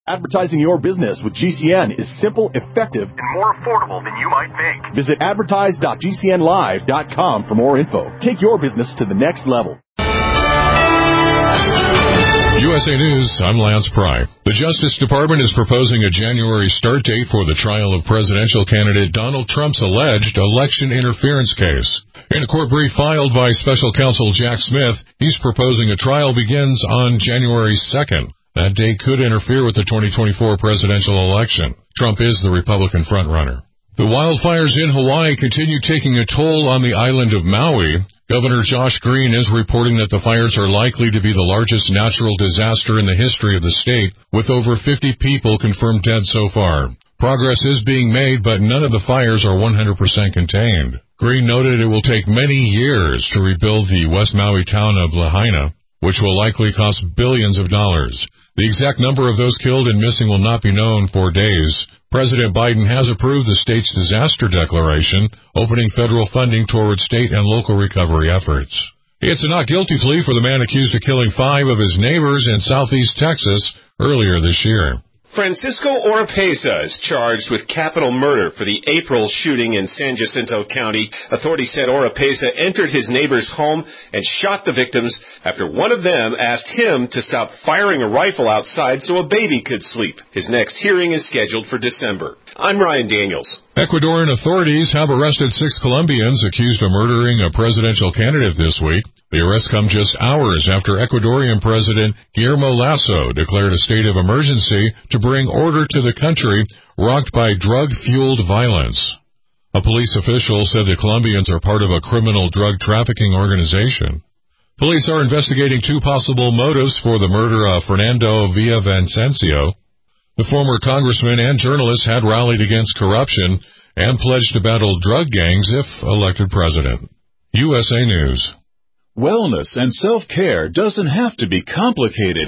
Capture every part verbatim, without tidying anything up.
Advertising your business with G C N is simple, effective, and more affordable than you might think. Visit advertise dot g c n live dot com for more info. Take your business to the next level. U S A News, I'm Lance Pry. The Justice Department is proposing a January start date for the trial of presidential candidate Donald Trump's alleged election interference case. In a court brief filed by Special Counsel Jack Smith, he's proposing a trial begins on January second. That date could interfere with the twenty twenty-four presidential election. Trump is the Republican frontrunner. The wildfires in Hawaii continue taking a toll on the island of Maui. Governor Josh Green is reporting that the fires are likely to be the largest natural disaster in the history of the state, with over fifty people confirmed dead so far. Progress is being made, but none of the fires are one hundred percent contained. Green noted it will take many years to rebuild the West Maui town of Lahaina, which will likely cost billions of dollars. The exact number of those killed and missing will not be known for days. President Biden has approved the state's disaster declaration, opening federal funding toward state and local recovery efforts. It's a not guilty plea for the man accused of killing five of his neighbors in southeast Texas earlier this year. Francisco Oropeza is charged with capital murder for the April shooting in San Jacinto County. Authorities said Oropeza entered his neighbor's home and shot the victims after one of them asked him to stop firing a rifle outside so a baby could sleep. His next hearing is scheduled for December. I'm Ryan Daniels. Ecuadorian authorities have arrested six Colombians accused of murdering a presidential candidate this week. The arrests come just hours after Ecuadorian President Guillermo Lasso declared a state of emergency to bring order to the country rocked by drug-fueled violence. A police official said the Colombians are part of a criminal drug trafficking organization. Police are investigating two possible motives for the murder of Fernando Villavicencio. The former congressman and journalist had rallied against corruption and pledged to battle drug gangs if elected president. U S A News. Wellness and self-care doesn't have to be complicated.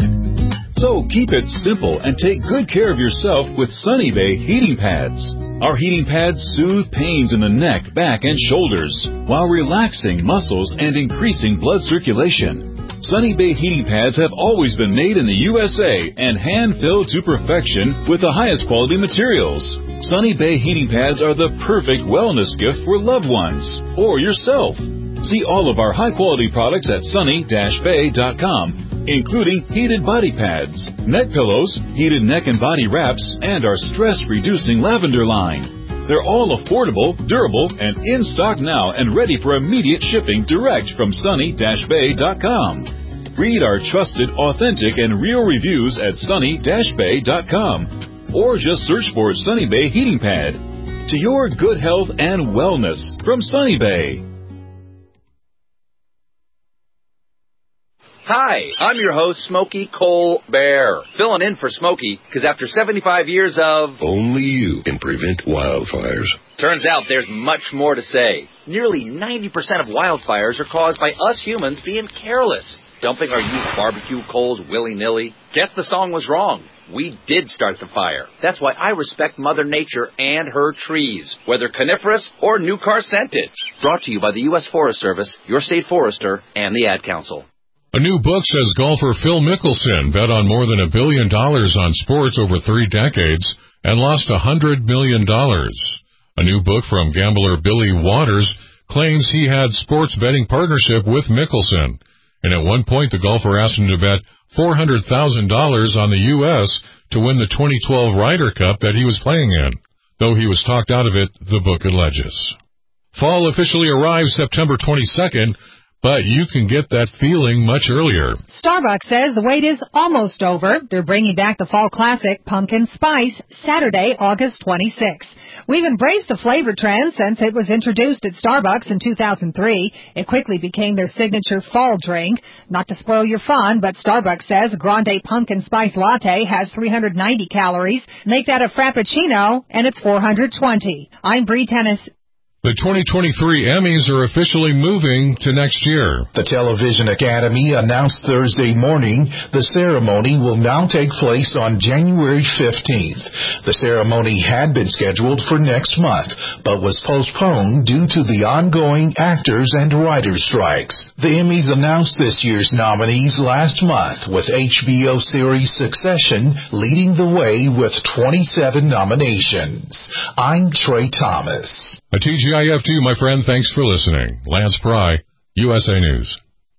So keep it simple and take good care of yourself with Sunny Bay heating pads. Our heating pads soothe pains in the neck, back, and shoulders while relaxing muscles and increasing blood circulation. Sunny Bay heating pads have always been made in the U S A and hand-filled to perfection with the highest quality materials. Sunny Bay heating pads are the perfect wellness gift for loved ones or yourself. See all of our high-quality products at sunny dash bay dot com, including heated body pads, neck pillows, heated neck and body wraps, and our stress-reducing lavender line. They're all affordable, durable, and in stock now and ready for immediate shipping direct from sunny dash bay dot com. Read our trusted, authentic, and real reviews at sunny dash bay dot com, or just search for Sunny Bay Heating Pad. To your good health and wellness from Sunny Bay. Hi, I'm your host, Smokey Cole Bear, filling in for Smokey, because after seventy-five years of... Only you can prevent wildfires. Turns out there's much more to say. Nearly ninety percent of wildfires are caused by us humans being careless, dumping our used barbecue coals willy-nilly. Guess the song was wrong. We did start the fire. That's why I respect Mother Nature and her trees, whether coniferous or new car scented. Brought to you by the U S Forest Service, your state forester, and the Ad Council. A new book says golfer Phil Mickelson bet on more than a billion dollars on sports over three decades and lost a hundred million dollars. A new book from gambler Billy Waters claims he had sports betting partnership with Mickelson, and at one point the golfer asked him to bet four hundred thousand dollars on the U S to win the twenty twelve Ryder Cup that he was playing in. Though he was talked out of it, the book alleges. Fall officially arrives September twenty-second, but you can get that feeling much earlier. Starbucks says the wait is almost over. They're bringing back the fall classic Pumpkin Spice Saturday, August twenty-sixth. We've embraced the flavor trend since it was introduced at Starbucks in two thousand three. It quickly became their signature fall drink. Not to spoil your fun, but Starbucks says a Grande Pumpkin Spice Latte has three hundred ninety calories. Make that a Frappuccino, and it's four hundred twenty. I'm Bree Tennis. The twenty twenty-three Emmys are officially moving to next year. The Television Academy announced Thursday morning the ceremony will now take place on January fifteenth. The ceremony had been scheduled for next month, but was postponed due to the ongoing actors and writers strikes. The Emmys announced this year's nominees last month, with H B O series Succession leading the way with twenty-seven nominations. I'm Trey Thomas. A T G I F two, my friend. Thanks for listening. Lance Pry, U S A News.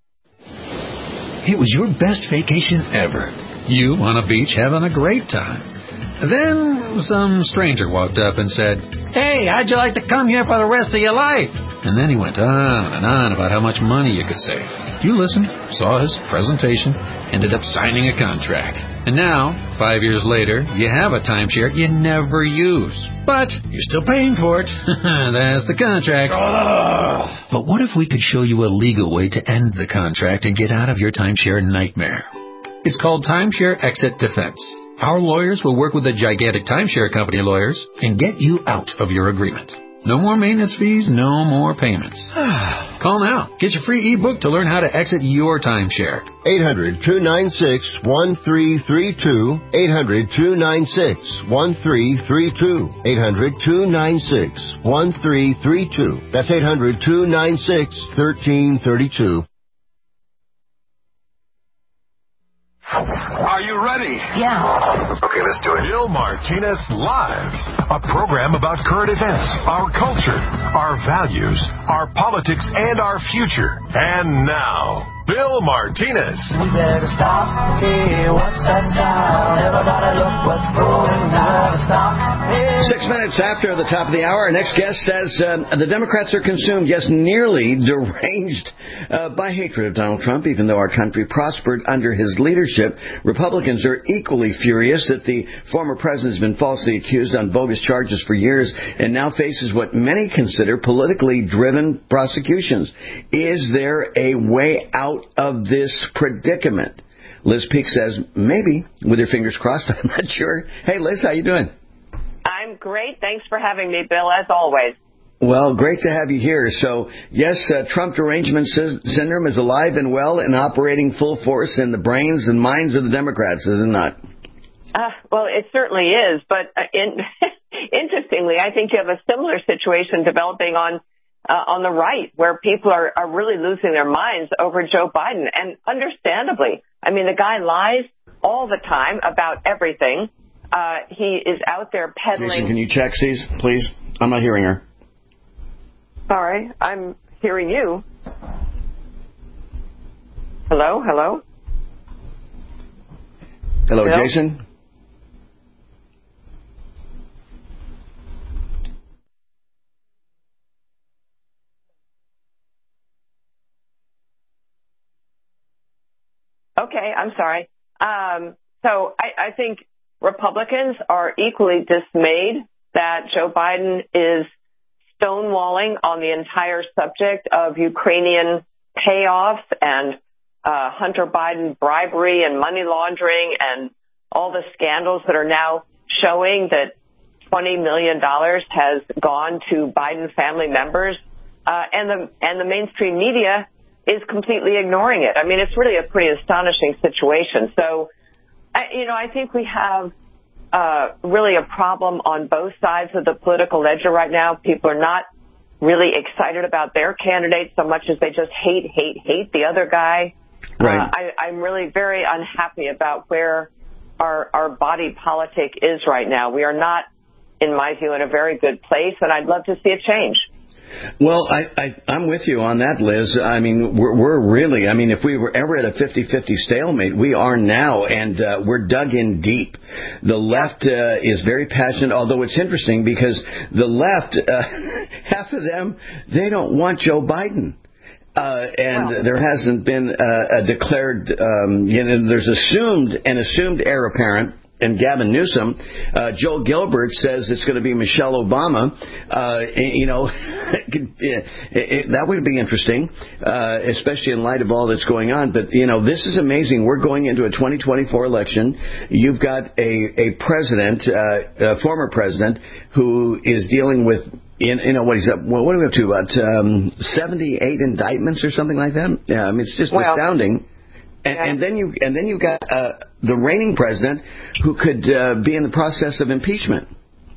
It was your best vacation ever. You on a beach having a great time. Then some stranger walked up and said, "Hey, how'd you like to come here for the rest of your life?" And then he went on and on about how much money you could save. You listened, saw his presentation, ended up signing a contract. And now, five years later, you have a timeshare you never use. But you're still paying for it. That's the contract. Ugh. But what if we could show you a legal way to end the contract and get out of your timeshare nightmare? It's called Timeshare Exit Defense. Our lawyers will work with the gigantic timeshare company lawyers and get you out of your agreement. No more maintenance fees, no more payments. Call now. Get your free ebook to learn how to exit your timeshare. eight hundred, two nine six, one three three two. eight hundred, two nine six, one three three two. eight hundred, two nine six, one three three two. That's eight hundred, two nine six, one three three two. Are you ready? Yeah. Okay, let's do it. Bill Martinez Live. A program about current events, our culture, our values, our politics, and our future. And now, Bill Martinez. We better stop. Hey, what's that sound? Everybody look what's going down. Stop. Hey. Six minutes after the top of the hour, our next guest says uh, the Democrats are consumed, yes, nearly deranged uh, by hatred of Donald Trump, even though our country prospered under his leadership. Republicans are equally furious that the former president has been falsely accused on bogus charges for years and now faces what many consider politically driven prosecutions. Is there a way out of this predicament? Liz Peek says maybe, with her fingers crossed. I'm not sure. Hey, Liz, how you doing? I'm great. Thanks for having me, Bill, as always. Well, great to have you here. So, yes, uh, Trump derangement sy- syndrome is alive and well and operating full force in the brains and minds of the Democrats, is it not? Uh, well, it certainly is. But uh, in, interestingly, I think you have a similar situation developing on uh, on the right, where people are, are really losing their minds over Joe Biden. And understandably, I mean, the guy lies all the time about everything. Uh, he is out there peddling. Jason, can you check, please? Please? I'm not hearing her. Sorry, I'm hearing you. Hello, hello? Hello, Bill? Jason? Okay, I'm sorry. Um, so I, I think Republicans are equally dismayed that Joe Biden is stonewalling on the entire subject of Ukrainian payoffs and uh, Hunter Biden bribery and money laundering and all the scandals that are now showing that twenty million dollars has gone to Biden family members. Uh, and the and the mainstream media is completely ignoring it. I mean, it's really a pretty astonishing situation. So, I, you know, I think we have uh, really a problem on both sides of the political ledger right now. People are not really excited about their candidate so much as they just hate, hate, hate the other guy. Right. Uh, I, I'm really very unhappy about where our, our body politic is right now. We are not, in my view, in a very good place, and I'd love to see a change. Well, I, I, I'm with you on that, Liz. I mean, we're, we're really, I mean, if we were ever at a fifty-fifty stalemate, we are now, and uh, we're dug in deep. The left uh, is very passionate, although it's interesting because the left, uh, half of them, they don't want Joe Biden. Uh, and well, there hasn't been uh, a declared, um, you know, there's assumed, an assumed heir apparent. And Gavin Newsom, uh, Joe Gilbert says it's going to be Michelle Obama. Uh, you know, it, it, that would be interesting, uh, especially in light of all that's going on. But, you know, this is amazing. We're going into a twenty twenty-four election. You've got a, a president, uh, a former president, who is dealing with in, you know, what he's up, well, what are we up to, about um, seventy-eight indictments or something like that? Yeah, I mean, it's just well, astounding. And, yeah. and then you and then you've got uh, the reigning president who could uh, be in the process of impeachment.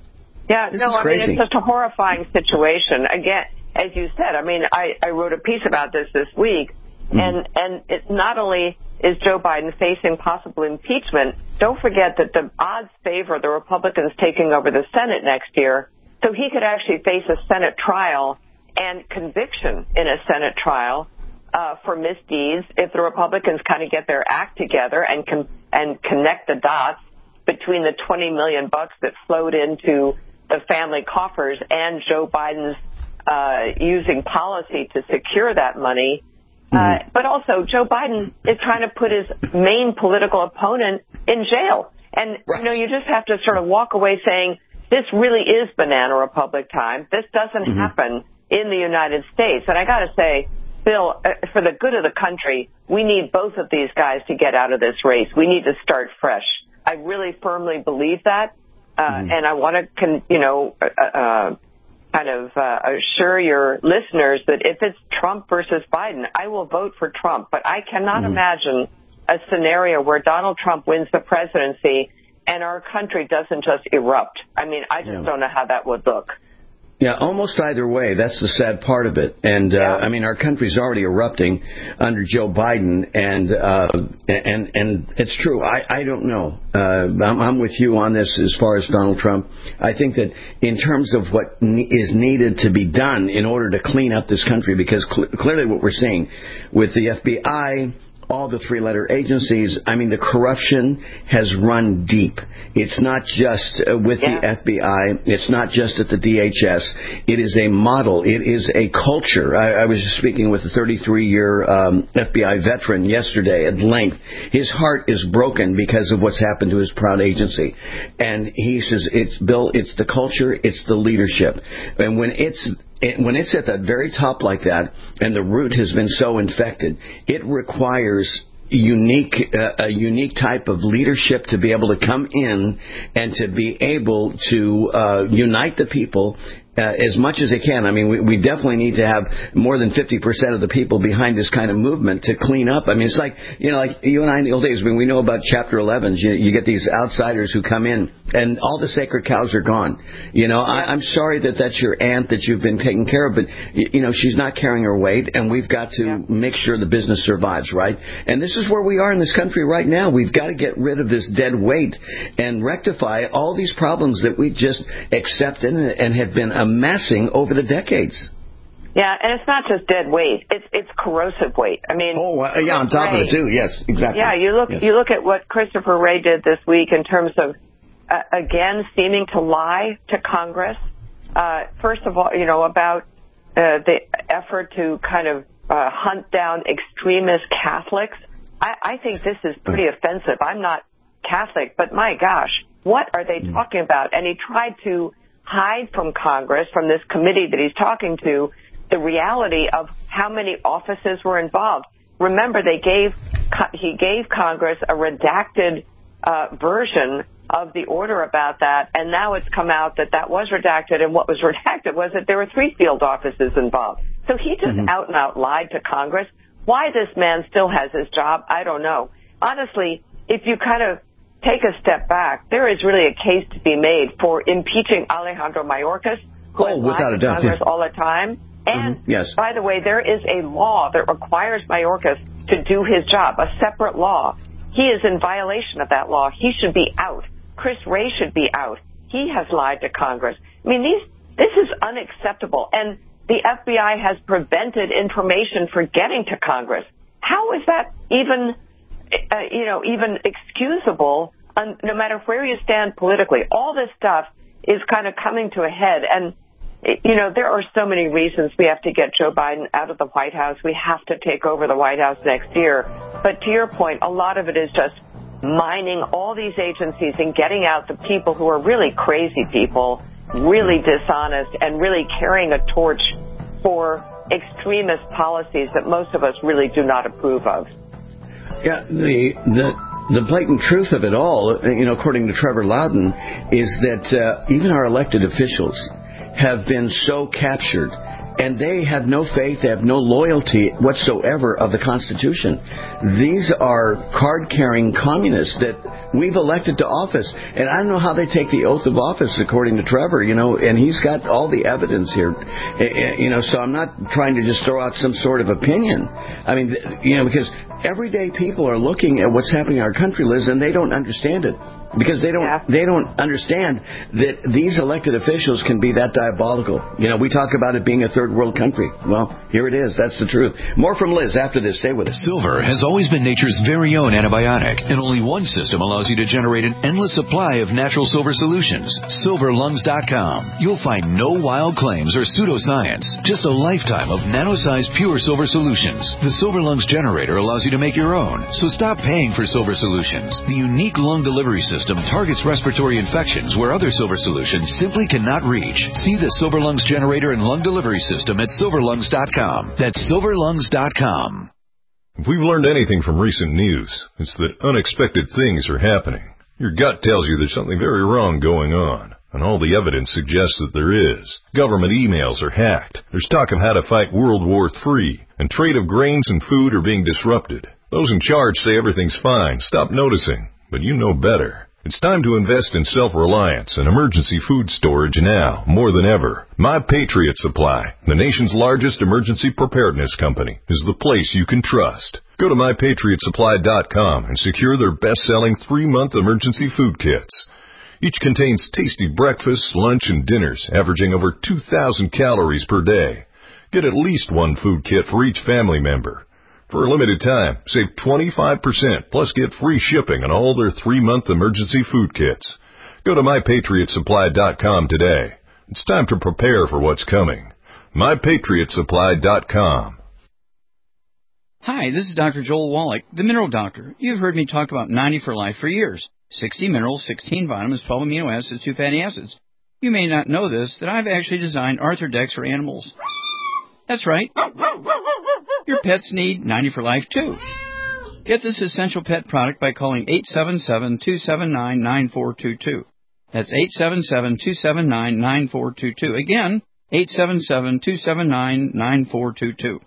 Yeah, this no, is I crazy. mean, it's just a horrifying situation. Again, as you said, I mean, I, I wrote a piece about this this week, mm-hmm. and, and it not only is Joe Biden facing possible impeachment, don't forget that the odds favor the Republicans taking over the Senate next year, so he could actually face a Senate trial and conviction in a Senate trial uh, for misdeeds if the Republicans kind of get their act together and con- and connect the dots between the twenty million bucks that flowed into the family coffers and Joe Biden's uh, using policy to secure that money. Mm-hmm. Uh, but also, Joe Biden is trying to put his main political opponent in jail. And, right. you know, you just have to sort of walk away saying, this really is banana republic time. This doesn't mm-hmm. happen in the United States. And I got to say, Bill, uh, for the good of the country, we need both of these guys to get out of this race. We need to start fresh. I really firmly believe that. Uh, mm-hmm. And I want to, con- you know, uh, uh, kind of uh, assure your listeners that if it's Trump versus Biden, I will vote for Trump. But I cannot mm-hmm. imagine a scenario where Donald Trump wins the presidency and our country doesn't just erupt. I mean, I just yeah. don't know how that would look. Yeah, almost either way. That's the sad part of it. And, uh, yeah. I mean, our country's already erupting under Joe Biden, and uh, and and it's true. I, I don't know. Uh, I'm, I'm with you on this as far as Donald Trump. I think that in terms of what ne- is needed to be done in order to clean up this country, because cl- clearly what we're seeing with the F B I, all the three-letter agencies, I mean, the corruption has run deep. It's not just uh, with yeah. the F B I. It's not just at the D H S. It is a model. It is a culture. I, I was speaking with a thirty-three-year um, F B I veteran yesterday at length. His heart is broken because of what's happened to his proud agency. And he says, "It's Bill, it's the culture, it's the leadership. And when it's It, when it's at the very top like that, and the root has been so infected, it requires unique, uh, a unique type of leadership to be able to come in and to be able to uh, unite the people uh, as much as they can. I mean, we, we definitely need to have more than fifty percent of the people behind this kind of movement to clean up. I mean, it's like, you know, like you and I in the old days, when we know about Chapter elevens, you, you get these outsiders who come in, and all the sacred cows are gone. You know, I, I'm sorry that that's your aunt that you've been taking care of, but, you, you know, she's not carrying her weight, and we've got to yeah. make sure the business survives, right? And this is where we are in this country right now. We've got to get rid of this dead weight and rectify all these problems that we just accepted and have been amassing over the decades. Yeah, and it's not just dead weight; it's it's corrosive weight. I mean, oh uh, yeah, on top Wray, of it too. Yes, exactly. Yeah, you look yes. you look at what Christopher Wray did this week in terms of uh, again seeming to lie to Congress. Uh, first of all, you know about uh, the effort to kind of uh, hunt down extremist Catholics. I, I think this is pretty offensive. I'm not Catholic, but my gosh, what are they talking about? And he tried to hide from Congress, from this committee that he's talking to, the reality of how many offices were involved. Remember, they gave he gave Congress a redacted uh, version of the order about that, and now it's come out that that was redacted, and what was redacted was that there were three field offices involved. So he just mm-hmm. out and out lied to Congress. Why this man still has his job, I don't know. Honestly, if you kind of take a step back, there is really a case to be made for impeaching Alejandro Mayorkas, who oh, has lied to doubt, Congress yeah. all the time. And, mm-hmm. yes. by the way, there is a law that requires Mayorkas to do his job, a separate law. He is in violation of that law. He should be out. Chris Wray should be out. He has lied to Congress. I mean, these this is unacceptable. And the F B I has prevented information for getting to Congress. How is that even, uh, you know, even excusable, um, no matter where you stand politically? All this stuff is kind of coming to a head. And, you know, there are so many reasons we have to get Joe Biden out of the White House. We have to take over the White House next year. But to your point, a lot of it is just mining all these agencies and getting out the people who are really crazy people, really dishonest, and really carrying a torch for extremist policies that most of us really do not approve of. Yeah, the the the blatant truth of it all, you know, according to Trevor Loudon, is that uh, even our elected officials have been so captured, and they have no faith, they have no loyalty whatsoever of the Constitution. These are card-carrying communists that we've elected to office. And I don't know how they take the oath of office, according to Trevor, you know, and he's got all the evidence here. You know, so I'm not trying to just throw out some sort of opinion. I mean, you know, because everyday people are looking at what's happening in our country, Liz, and they don't understand it. Because they don't yeah. they don't understand that these elected officials can be that diabolical. You know, we talk about it being a third world country. Well, here it is. That's the truth. More from Liz after this. Stay with us. Silver has always been nature's very own antibiotic, and only one system allows you to generate an endless supply of natural silver solutions. silver lungs dot com. You'll find no wild claims or pseudoscience, just a lifetime of nano-sized pure silver solutions. The Silver Lungs generator allows you to make your own, so stop paying for silver solutions. The unique lung delivery system System targets respiratory infections where other silver solutions simply cannot reach. See the Silver Lungs generator and lung delivery system at silver lungs dot com. That's silver lungs dot com. If we've learned anything from recent news, it's that unexpected things are happening. Your gut tells you there's something very wrong going on, and all the evidence suggests that there is. Government emails are hacked. There's talk of how to fight World War Three, and trade of grains and food are being disrupted. Those in charge say everything's fine. Stop noticing, but you know better. It's time to invest in self-reliance and emergency food storage now, more than ever. My Patriot Supply, the nation's largest emergency preparedness company, is the place you can trust. Go to my patriot supply dot com and secure their best-selling three-month emergency food kits. Each contains tasty breakfasts, lunch, and dinners, averaging over two thousand calories per day. Get at least one food kit for each family member. For a limited time, save twenty-five percent, plus get free shipping on all their three-month emergency food kits. Go to my patriot supply dot com today. It's time to prepare for what's coming. my patriot supply dot com. Hi, this is Doctor Joel Wallach, the Mineral Doctor. You've heard me talk about ninety for Life for years. sixty minerals, sixteen vitamins, twelve amino acids, two fatty acids. You may not know this, that I've actually designed Arthrodex for animals. That's right. Your pets need ninety for Life, too. Get this essential pet product by calling eight seven seven, two seven nine, nine four two two. That's eight seven seven, two seven nine, nine four two two. Again, eight seven seven, two seven nine, nine four two two.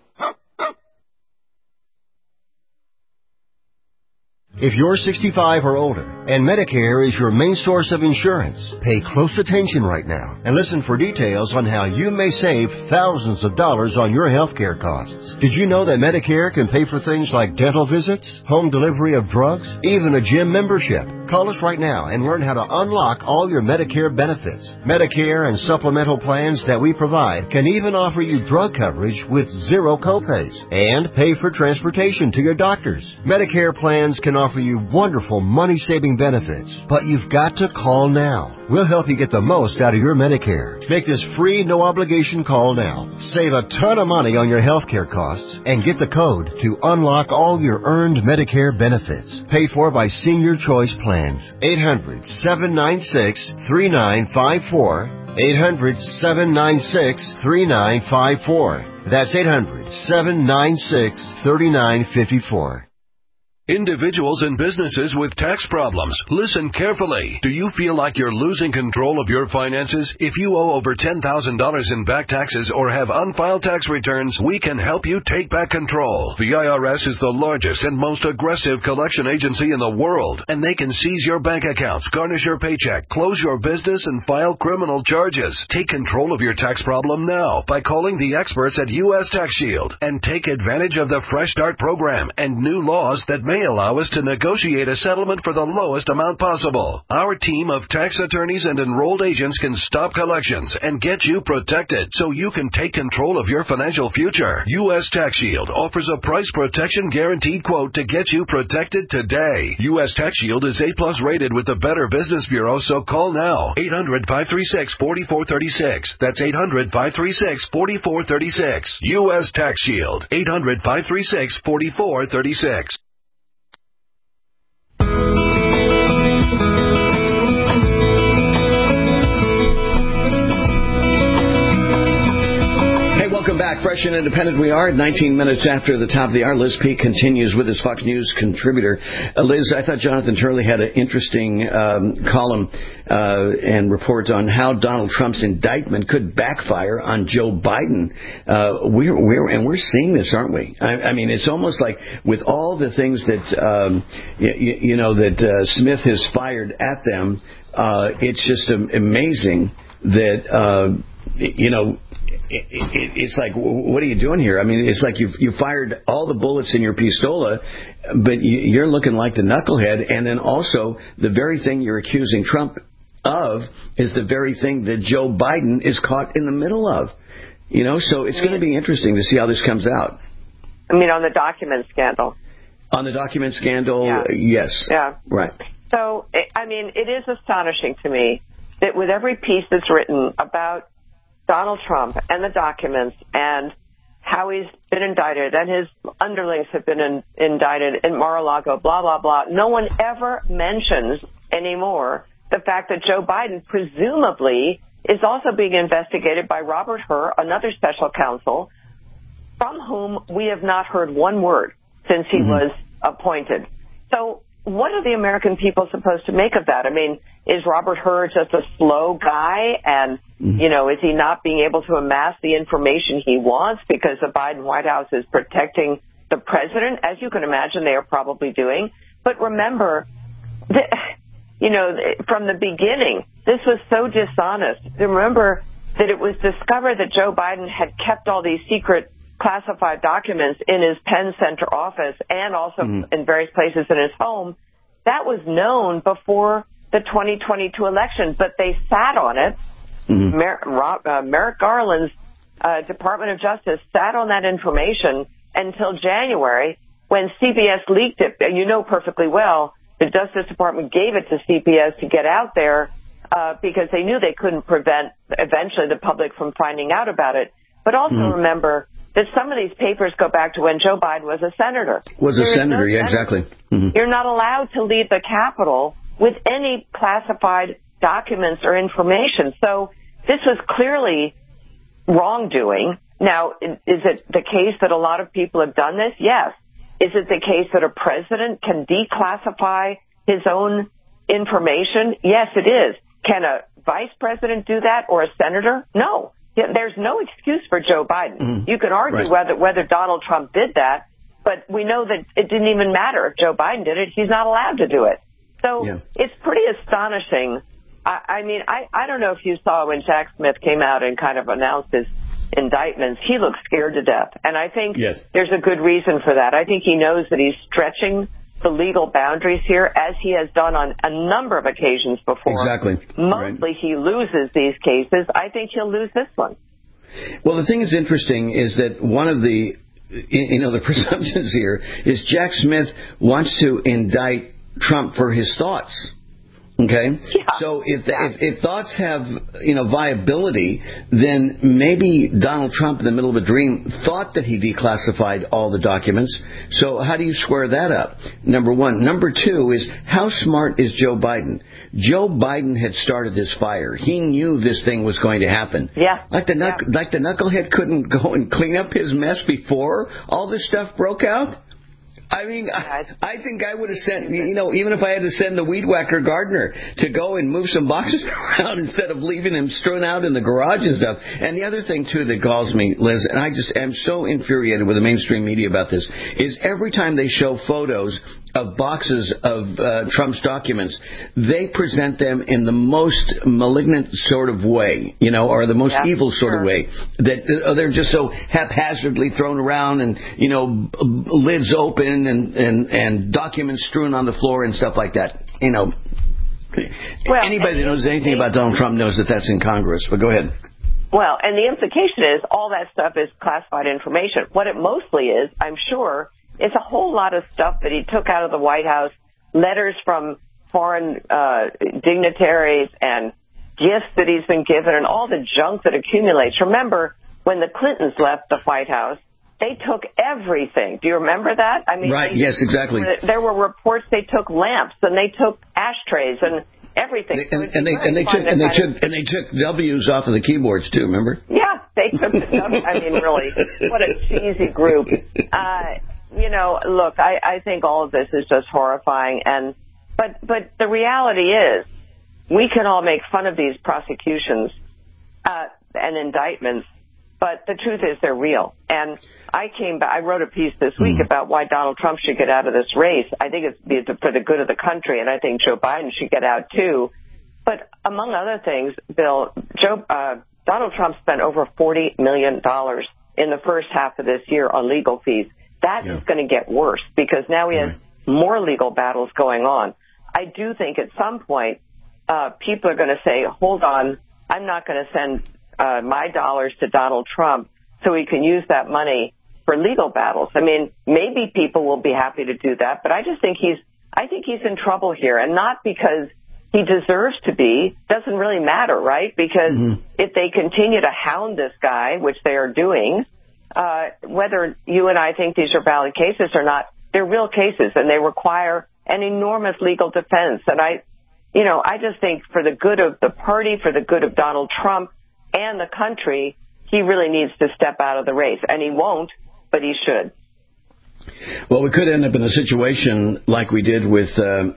If you're sixty-five or older and Medicare is your main source of insurance, pay close attention right now and listen for details on how you may save thousands of dollars on your health care costs. Did you know that Medicare can pay for things like dental visits, home delivery of drugs, even a gym membership? Call us right now and learn how to unlock all your Medicare benefits. Medicare and supplemental plans that we provide can even offer you drug coverage with zero copays and pay for transportation to your doctors. Medicare plans can offer you wonderful money-saving benefits, but you've got to call now. We'll help you get the most out of your Medicare. Make this free, no-obligation call now. Save a ton of money on your health care costs and get the code to unlock all your earned Medicare benefits. Paid for by Senior Choice Plans. eight hundred, seven nine six, three nine five four. eight hundred, seven nine six, three nine five four. That's eight hundred, seven nine six, three nine five four. Individuals and businesses with tax problems, listen carefully. Do you feel like you're losing control of your finances? If you owe over ten thousand dollars in back taxes or have unfiled tax returns, we can help you take back control. The I R S is the largest and most aggressive collection agency in the world, and they can seize your bank accounts, garnish your paycheck, close your business, and file criminal charges. Take control of your tax problem now by calling the experts at U S Tax Shield and take advantage of the Fresh Start program and new laws that may allow us to negotiate a settlement for the lowest amount possible. Our team of tax attorneys and enrolled agents can stop collections and get you protected so you can take control of your financial future. U S Tax Shield offers a price protection guaranteed quote to get you protected today. U S Tax Shield is A plus rated with the Better Business Bureau, so call now. eight hundred, five three six, four four three six. That's eight hundred, five three six, four four three six. U S Tax Shield. eight hundred, five three six, four four three six. Welcome back Fresh and independent we are. nineteen minutes after the top of the hour, Liz Peek continues with his Fox News contributor. Uh, Liz, I thought Jonathan Turley had an interesting um, column uh, and report on how Donald Trump's indictment could backfire on Joe Biden. Uh, we're, we're, and we're seeing this, aren't we? I, I mean, it's almost like with all the things that, um, you, you know, that uh, Smith has fired at them, uh, it's just amazing that, uh, you know, It, it, it's like, what are you doing here? I mean, it's like you've you fired all the bullets in your pistola, but you, you're looking like the knucklehead. And then also, the very thing you're accusing Trump of is the very thing that Joe Biden is caught in the middle of. You know, so it's going to be interesting to see how this comes out. I mean, on the document scandal. On the document scandal, yeah. yes. Yeah. Right. So, I mean, it is astonishing to me that with every piece that's written about Donald Trump and the documents and how he's been indicted and his underlings have been in, indicted in Mar-a-Lago, blah, blah, blah. No one ever mentions anymore the fact that Joe Biden presumably is also being investigated by Robert Hur, another special counsel, from whom we have not heard one word since he mm-hmm. was appointed. So what are the American people supposed to make of that? I mean, is Robert Hur just a slow guy? And, mm-hmm. you know, is he not being able to amass the information he wants because the Biden White House is protecting the president? As you can imagine, they are probably doing. But remember, the, you know, from the beginning, this was so dishonest. Remember that it was discovered that Joe Biden had kept all these secret classified documents in his Penn Center office and also mm-hmm. in various places in his home. That was known before the twenty twenty-two election, but they sat on it. Mm-hmm. Mer- uh, Merrick Garland's uh, Department of Justice sat on that information until January when C B S leaked it. You know perfectly well the Justice Department gave it to C B S to get out there uh, because they knew they couldn't prevent eventually the public from finding out about it. But also mm-hmm. remember that some of these papers go back to when Joe Biden was a senator. Was a senator, no yeah, senator. exactly. Mm-hmm. You're not allowed to leave the Capitol with any classified documents or information. So this was clearly wrongdoing. Now, is it the case that a lot of people have done this? Yes. Is it the case that a president can declassify his own information? Yes, it is. Can a vice president do that or a senator? No. There's no excuse for Joe Biden. Mm-hmm. You can argue right. whether whether Donald Trump did that, but we know that it didn't even matter if Joe Biden did it. He's not allowed to do it. So yeah. it's pretty astonishing. I, I mean, I, I don't know if you saw when Jack Smith came out and kind of announced his indictments. He looked scared to death. And I think yes. there's a good reason for that. I think he knows that he's stretching the legal boundaries here, as he has done on a number of occasions before. Exactly. Mostly right. he loses these cases. I think he'll lose this one. Well, the thing that's interesting is that one of the, you know, the presumptions here is Jack Smith wants to indict Trump for his thoughts. Okay, yeah. so if, yeah. if if thoughts have you know viability, then maybe Donald Trump, in the middle of a dream, thought that he declassified all the documents. So how do you square that up? Number one. Number two is, how smart is Joe Biden? Joe Biden had started this fire. He knew this thing was going to happen. Yeah, like the knuck- yeah. like the knucklehead couldn't go and clean up his mess before all this stuff broke out. I mean, I, I think I would have sent, you know, even if I had to send the weed whacker gardener to go and move some boxes around instead of leaving them strewn out in the garage and stuff. And the other thing, too, that galls me, Liz, and I just am so infuriated with the mainstream media about this, is every time they show photos of boxes of uh, Trump's documents, they present them in the most malignant sort of way, you know, or the most yeah, evil sort sure. of way. That uh, they're just so haphazardly thrown around and, you know, lids open and, and, and documents strewn on the floor and stuff like that. You know, well, anybody that knows anything about Donald Trump knows that that's in Congress. But go ahead. Well, and the implication is all that stuff is classified information. What it mostly is, I'm sure, is a whole lot of stuff that he took out of the White House, letters from foreign uh, dignitaries and gifts that he's been given and all the junk that accumulates. Remember, when the Clintons left the White House, they took everything. Do you remember that? I mean, right. They, yes, exactly. There were reports they took lamps and they took ashtrays and everything. And, and, and they and they took and they took of, and they took W's off of the keyboards too. Remember? Yeah, They took the dump. I mean, really, what a cheesy group. Uh, you know, look, I, I think all of this is just horrifying. And but but the reality is, we can all make fun of these prosecutions uh, and indictments, but the truth is they're real. And I came back, I wrote a piece this week mm. about why Donald Trump should get out of this race. I think it's for the good of the country, and I think Joe Biden should get out too. But among other things, Bill, Joe, uh, Donald Trump spent over forty million dollars in the first half of this year on legal fees. That yeah. is going to get worse because now he has right. more legal battles going on. I do think at some point uh, people are going to say, hold on, I'm not going to send uh, my dollars to Donald Trump so he can use that money for legal battles. I mean, maybe people will be happy to do that, but I just think he's, I think he's in trouble here, and not because he deserves to be. Doesn't really matter, right? Because mm-hmm. if they continue to hound this guy, which they are doing, uh, whether you and I think these are valid cases or not, they're real cases, and they require an enormous legal defense. And I, you know, I just think for the good of the party, for the good of Donald Trump and the country, he really needs to step out of the race. And he won't, but he should. Well, we could end up in a situation like we did with, uh,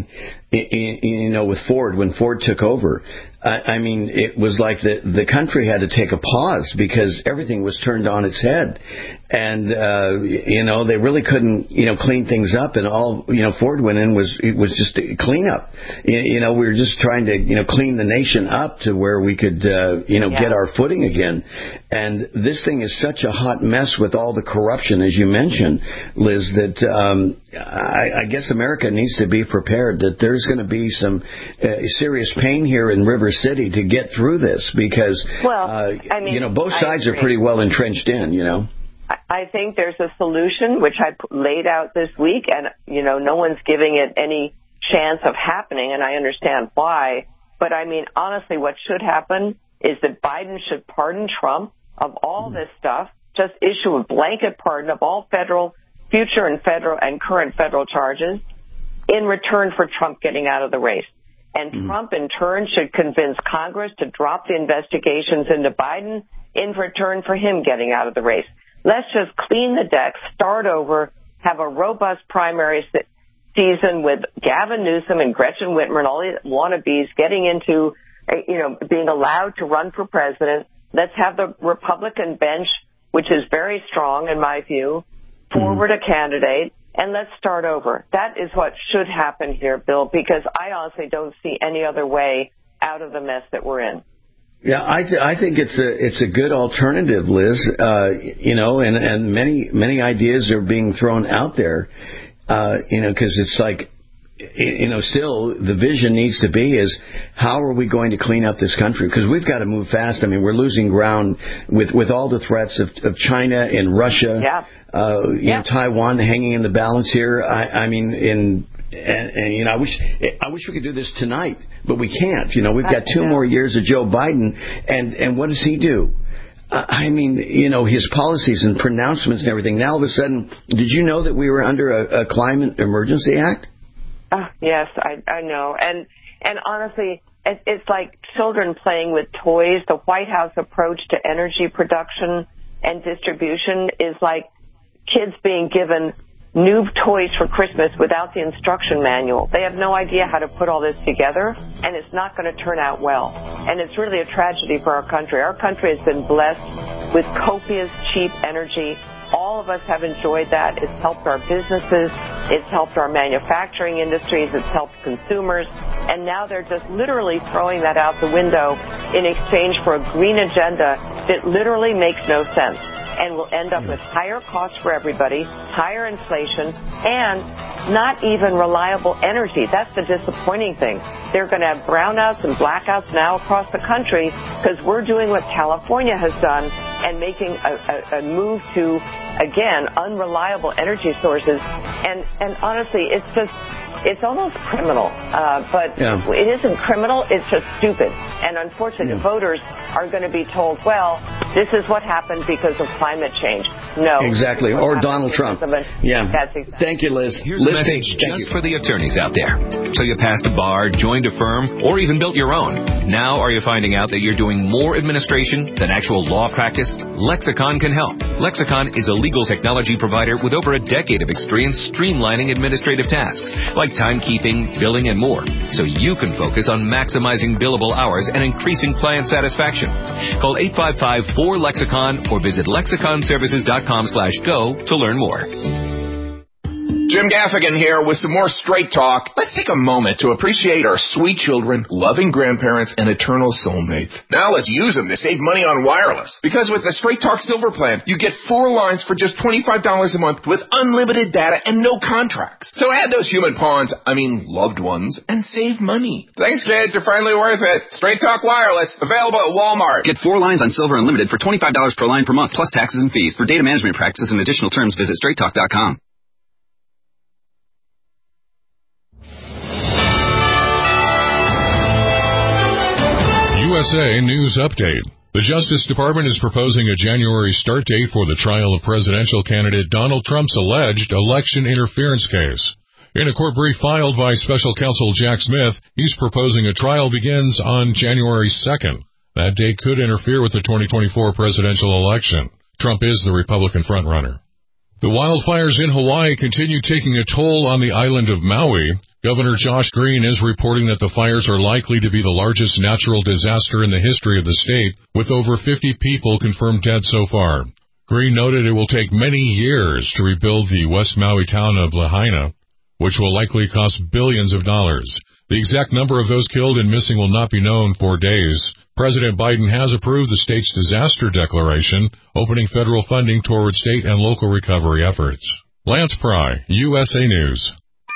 you know, with Ford when Ford took over. I mean, it was like the the country had to take a pause because everything was turned on its head, and uh, you know they really couldn't you know clean things up. And all you know Ford went in was it was just a cleanup. You, you know, we were just trying to you know clean the nation up to where we could uh, you know yeah. get our footing again. And this thing is such a hot mess with all the corruption, as you mentioned, Liz, that um, I, I guess America needs to be prepared that there's going to be some uh, serious pain here in River City to get through this because, well, uh, I mean, you know, both I sides agree. are pretty well entrenched in, you know. I think there's a solution, which I laid out this week, and, you know, no one's giving it any chance of happening, and I understand why. But, I mean, honestly, what should happen is that Biden should pardon Trump of all this stuff, just issue a blanket pardon of all federal, future and federal and current federal charges in return for Trump getting out of the race. And mm-hmm. Trump, in turn, should convince Congress to drop the investigations into Biden in return for him getting out of the race. Let's just clean the decks, start over, have a robust primary se- season with Gavin Newsom and Gretchen Whitmer and all these wannabes getting into, you know, being allowed to run for president. Let's have the Republican bench, which is very strong in my view, forward mm-hmm. a candidate. And let's start over. That is what should happen here, Bill, because I honestly don't see any other way out of the mess that we're in. Yeah, I th- I think it's a it's a good alternative, Liz. Uh, you know, and and many many ideas are being thrown out there. Uh, you know, because it's like, you know, still the vision needs to be is how are we going to clean up this country? Because we've got to move fast. I mean, we're losing ground with, with all the threats of, of China and Russia, yeah. uh, you yeah. know, Taiwan hanging in the balance here. I, I mean, in and, and you know, I wish I wish we could do this tonight, but we can't. You know, we've got two more years of Joe Biden, and and what does he do? I mean, you know, his policies and pronouncements and everything. Now all of a sudden, did you know that we were under a, a climate emergency act? Oh, yes, I, I know. And and honestly, it, it's like children playing with toys. The White House approach to energy production and distribution is like kids being given new toys for Christmas without the instruction manual. They have no idea how to put all this together, and it's not going to turn out well. And it's really a tragedy for our country. Our country has been blessed with copious, cheap energy. All of us have enjoyed that. It's helped our businesses. It's helped our manufacturing industries. It's helped consumers. And now they're just literally throwing that out the window in exchange for a green agenda that literally makes no sense and will end up with higher costs for everybody, higher inflation, and not even reliable energy. That's the disappointing thing. They're going to have brownouts and blackouts now across the country because we're doing what California has done and making a, a, a move to, again, unreliable energy sources. And, and honestly, it's just it's almost criminal. Uh, but Yeah. it isn't criminal. It's just stupid. And unfortunately, Yeah. voters are going to be told, well, this is what happened because of climate change. No. Exactly. This is what Or happened Donald because Trump. of a- Yeah. That's exactly. Thank you, Liz. Here's Liz, a message thank just you. for the attorneys out there. So you passed a bar, joined a firm, or even built your own. Now are you finding out that you're doing more administration than actual law practice? Lexicon can help. Lexicon is a legal technology provider with over a decade of experience streamlining administrative tasks like timekeeping, billing, and more, so you can focus on maximizing billable hours and increasing client satisfaction. Call eight five five, four, lexicon or visit lexicon services dot com slash go to learn more. Jim Gaffigan here with some more Straight Talk. Let's take a moment to appreciate our sweet children, loving grandparents, and eternal soulmates. Now let's use them to save money on wireless. Because with the Straight Talk Silver Plan, you get four lines for just twenty-five dollars a month with unlimited data and no contracts. So add those human pawns, I mean loved ones, and save money. Thanks, kids. You're finally worth it. Straight Talk Wireless, available at Walmart. Get four lines on Silver Unlimited for twenty-five dollars per line per month, plus taxes and fees. For data management practices and additional terms, visit straight talk dot com. U S A News Update. The Justice Department is proposing a January start date for the trial of presidential candidate Donald Trump's alleged election interference case. In a court brief filed by Special Counsel Jack Smith, he's proposing a trial begins on January second. That date could interfere with the twenty twenty-four presidential election. Trump is the Republican frontrunner. The wildfires in Hawaii continue taking a toll on the island of Maui. Governor Josh Green is reporting that the fires are likely to be the largest natural disaster in the history of the state, with over fifty people confirmed dead so far. Green noted it will take many years to rebuild the West Maui town of Lahaina, which will likely cost billions of dollars. The exact number of those killed and missing will not be known for days. President Biden has approved the state's disaster declaration, opening federal funding toward state and local recovery efforts. Lance Pry, U S A News.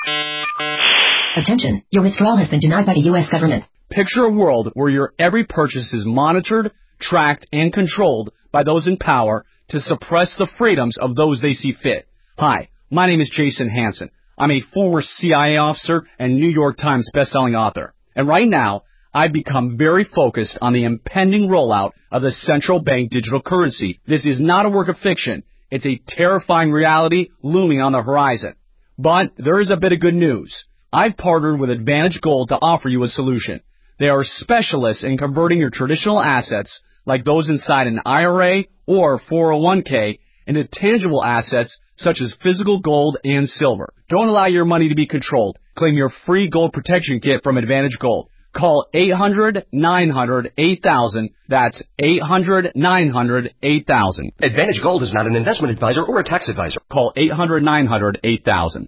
Attention, your withdrawal has been denied by the U S government. Picture a world where your every purchase is monitored, tracked, and controlled by those in power to suppress the freedoms of those they see fit. Hi, my name is Jason Hansen. I'm a former C I A officer and New York Times bestselling author. And right now, I've become very focused on the impending rollout of the central bank digital currency. This is not a work of fiction. It's a terrifying reality looming on the horizon. But there is a bit of good news. I've partnered with Advantage Gold to offer you a solution. They are specialists in converting your traditional assets, like those inside an I R A or four oh one k, into tangible assets such as physical gold and silver. Don't allow your money to be controlled. Claim your free gold protection kit from Advantage Gold. Call eight hundred, nine hundred, eight thousand. That's eight hundred, nine hundred, eight thousand. Advantage Gold is not an investment advisor or a tax advisor. Call eight hundred, nine hundred, eight thousand.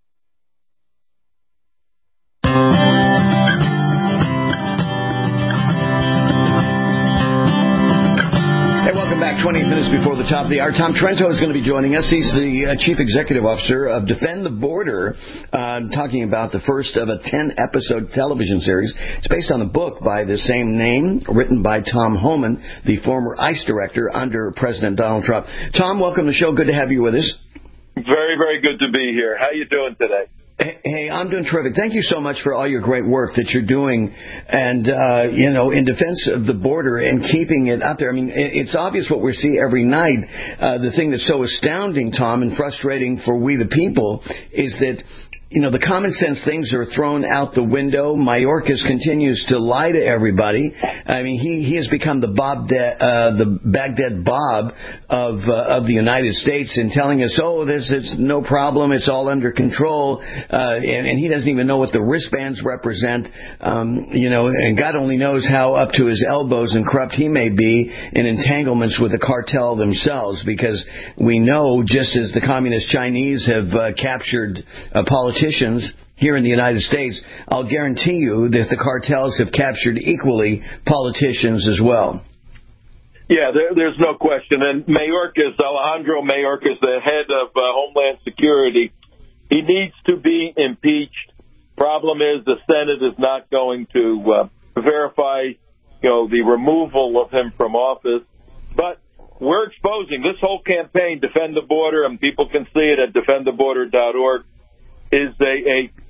Hey, welcome back. twenty minutes before the top of the hour. Tom Trento is going to be joining us. He's the uh, Chief Executive Officer of Defend the Border, uh, talking about the first of a ten-episode television series. It's based on a book by the same name, written by Tom Homan, the former ICE director under President Donald Trump. Tom, welcome to the show. Good to have you with us. Very, very good to be here. How you doing today? Hey, I'm doing terrific. Thank you so much for all your great work that you're doing, and uh, you know, in defense of the border and keeping it out there. I mean, it's obvious what we see every night. Uh, the thing that's so astounding, Tom, and frustrating for we the people is that, you know, the common sense things are thrown out the window. Mayorkas continues to lie to everybody. I mean, he, he has become the Bob, De, uh, the Baghdad Bob of uh, of the United States in telling us, oh, this is no problem, it's all under control, uh, and, and he doesn't even know what the wristbands represent. Um, you know, and God only knows how up to his elbows and corrupt he may be in entanglements with the cartel themselves, because we know, just as the communist Chinese have uh, captured uh, politicians here in the United States, I'll guarantee you that the cartels have captured equally politicians as well. Yeah, there, there's no question. And Mayorkas, Alejandro Mayorkas, the head of uh, Homeland Security, he needs to be impeached. Problem is, the Senate is not going to uh, verify, you know, the removal of him from office. But we're exposing this whole campaign, Defend the Border, and people can see it at defend the border dot org. Is a, a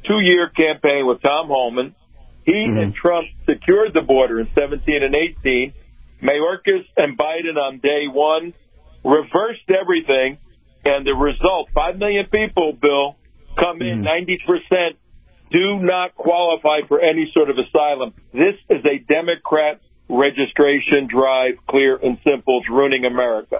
two-year campaign with Tom Homan. He mm-hmm. and Trump secured the border in seventeen and eighteen. Mayorkas and Biden on day one reversed everything, and the result, five million people, Bill, come in, mm-hmm. ninety percent do not qualify for any sort of asylum. This is a Democrat registration drive, clear and simple. It's ruining America.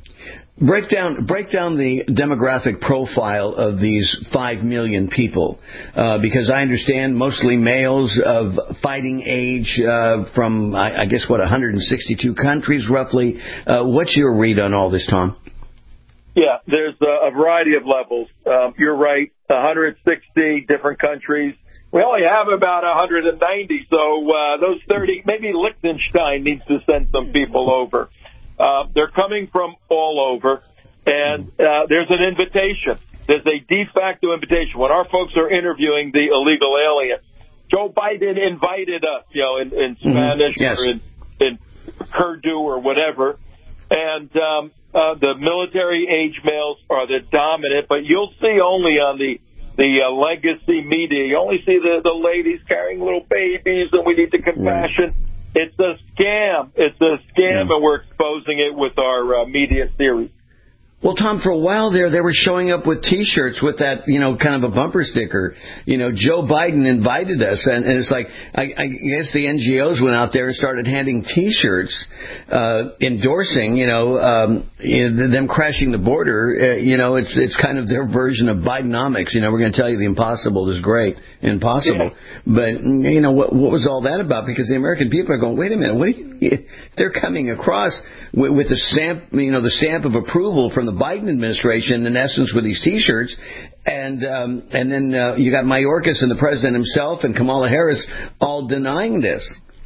Break down, break down the demographic profile of these five million people, uh, because I understand mostly males of fighting age uh, from, I, I guess, what, one hundred sixty-two countries roughly. Uh, what's your read on all this, Tom? Yeah, there's a, a variety of levels. Um, you're right, one hundred sixty different countries. We only have about one hundred ninety, so uh, those thirty, maybe Liechtenstein needs to send some people over. Uh, they're coming from all over, and uh, there's an invitation. There's a de facto invitation. When our folks are interviewing the illegal alien, Joe Biden invited us, you know, in, in Spanish mm-hmm. yes. or in, in Urdu or whatever, and um, uh, the military age males are the dominant, but you'll see only on the the uh, legacy media, you only see the, the ladies carrying little babies, and we need the compassion. Right. It's a scam. It's a scam, yeah. and we're exposing it with our uh, media series. Well, Tom, for a while there, they were showing up with T-shirts with that, you know, kind of a bumper sticker. You know, Joe Biden invited us, and, and it's like, I, I guess the N G Os went out there and started handing T-shirts uh, endorsing, you know, um, you know, them crashing the border. Uh, you know, it's it's kind of their version of Bidenomics. You know, we're going to tell you the impossible is great, impossible. Yeah. But, you know, what, what was all that about? Because the American people are going, wait a minute, what are you, they're coming across with, with the stamp, you know, the stamp of approval from the Biden administration, in essence, with these T-shirts, and um, and then uh, you got Mayorkas and the president himself and Kamala Harris all denying this.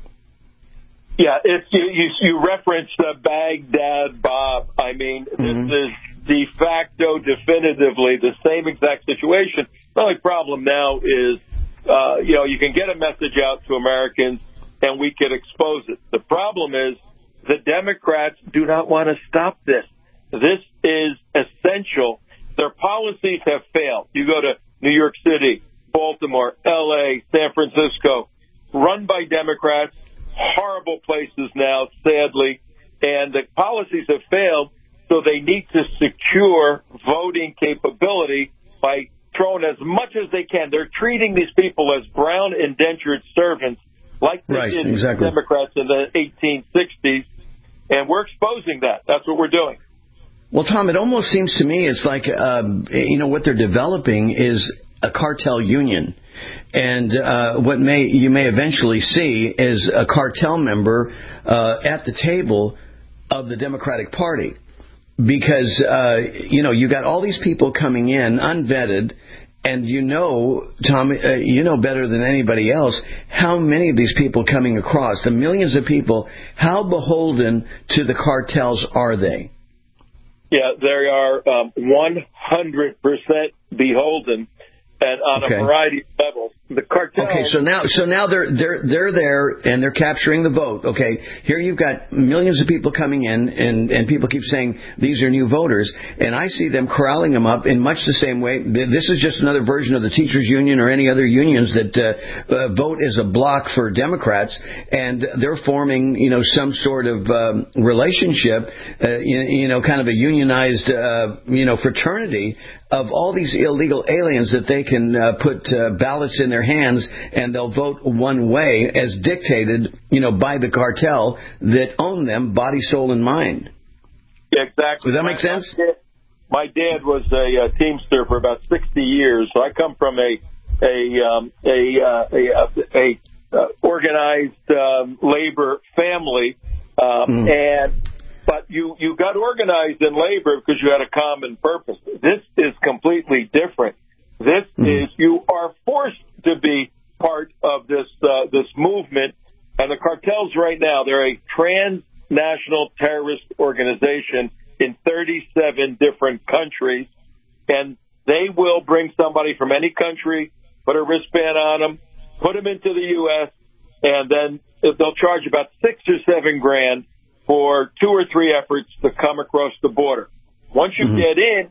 Yeah, it's, you, you, you referenced uh, Baghdad Bob. I mean, mm-hmm. this is de facto, definitively the same exact situation. The only problem now is, uh, you know, you can get a message out to Americans, and we can expose it. The problem is the Democrats do not want to stop this. This is essential. Their policies have failed. You go to New York City, Baltimore, L A, San Francisco, run by Democrats, horrible places now, sadly, and the policies have failed, so they need to secure voting capability by throwing as much as they can. They're treating these people as brown indentured servants, like they right, did exactly. the Democrats in the eighteen sixties, and we're exposing that. That's what we're doing. Well, Tom, it almost seems to me it's like, uh, you know, what they're developing is a cartel union. And uh, what may you may eventually see is a cartel member uh, at the table of the Democratic Party. Because, uh, you know, you got all these people coming in unvetted. And you know, Tom, uh, you know better than anybody else how many of these people coming across, the millions of people, how beholden to the cartels are they? Yeah, they are um, one hundred percent beholden, and on okay. a variety of levels. The cartel. Okay, so now, so now they're they're they're there and they're capturing the vote. Okay, here you've got millions of people coming in, and and people keep saying these are new voters, and I see them corralling them up in much the same way. This is just another version of the teachers union or any other unions that uh, uh, vote as a block for Democrats, and they're forming, you know, some sort of um, relationship, uh, you, you know, kind of a unionized, uh, you know, fraternity of all these illegal aliens that they can uh, put uh, ballots in their hands, and they'll vote one way as dictated, you know, by the cartel that own them, body, soul, and mind. Yeah, exactly. Does that make sense? My dad was a, a Teamster for about sixty years, so I come from a a um, a, uh, a, a, a organized um, labor family, um, mm. and but you you got organized in labor because you had a common purpose. This is completely different. This mm. is you are forced to be part of this uh, this movement, and the cartels right now, they're a transnational terrorist organization in thirty-seven different countries, and they will bring somebody from any country, put a wristband on them, put them into the U S, and then they'll charge about six or seven grand for two or three efforts to come across the border. Once you mm-hmm. get in,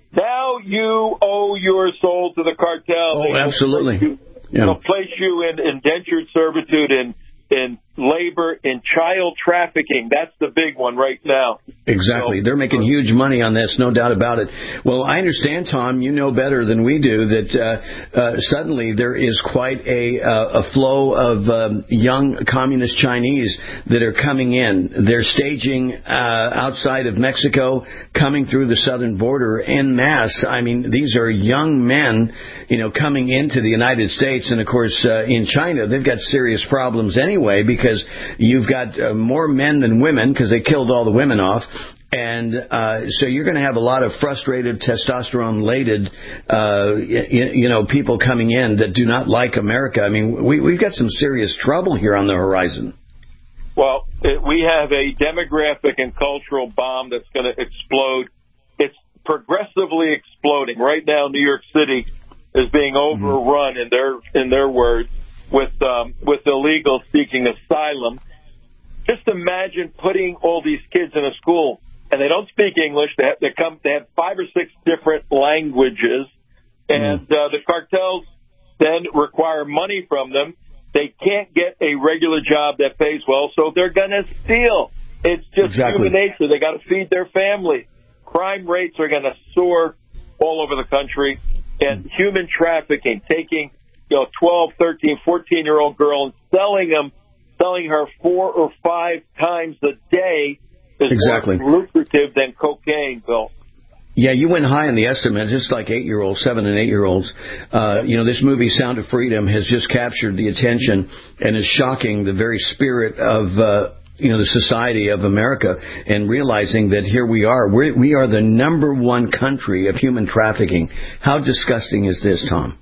Now you owe your soul to the cartel. Oh, absolutely. You, yeah. They'll place you in indentured servitude, in in labor, in child trafficking. That's the big one right now. Exactly. So, They're making huge money on this, no doubt about it. Well, I understand, Tom, you know better than we do that uh, uh, suddenly there is quite a, uh, a flow of um, young communist Chinese that are coming in. They're staging uh, outside of Mexico, coming through the southern border en masse. I mean, these are young men, you know, coming into the United States. And, of course, uh, in China, they've got serious problems anyway because you've got uh, more men than women because they killed all the women off. And uh, so you're going to have a lot of frustrated, testosterone-laden, uh, you, you know, people coming in that do not like America. I mean, we, we've got some serious trouble here on the horizon. Well, it, we have a demographic and cultural bomb that's going to explode. It's progressively exploding. Right now, New York City is being overrun, mm-hmm. in their in their words, with um, with illegals seeking asylum. Just imagine putting all these kids in a school, and they don't speak English. They have, they come. They have five or six different languages, and mm. uh, the cartels then require money from them. They can't get a regular job that pays well, so they're going to steal. It's just exactly. human nature. They got to feed their family. Crime rates are going to soar all over the country, and mm. human trafficking, taking you know twelve, thirteen, fourteen-year-old girl and selling them. Selling her four or five times a day is exactly. more lucrative than cocaine, Bill. Yeah, you went high in the estimate, just like eight-year-olds, seven- and eight-year-olds. Uh, you know, this movie, Sound of Freedom, has just captured the attention and is shocking the very spirit of, uh, you know, the society of America, and realizing that here we are. We're, we are the number one country of human trafficking. How disgusting is this, Tom?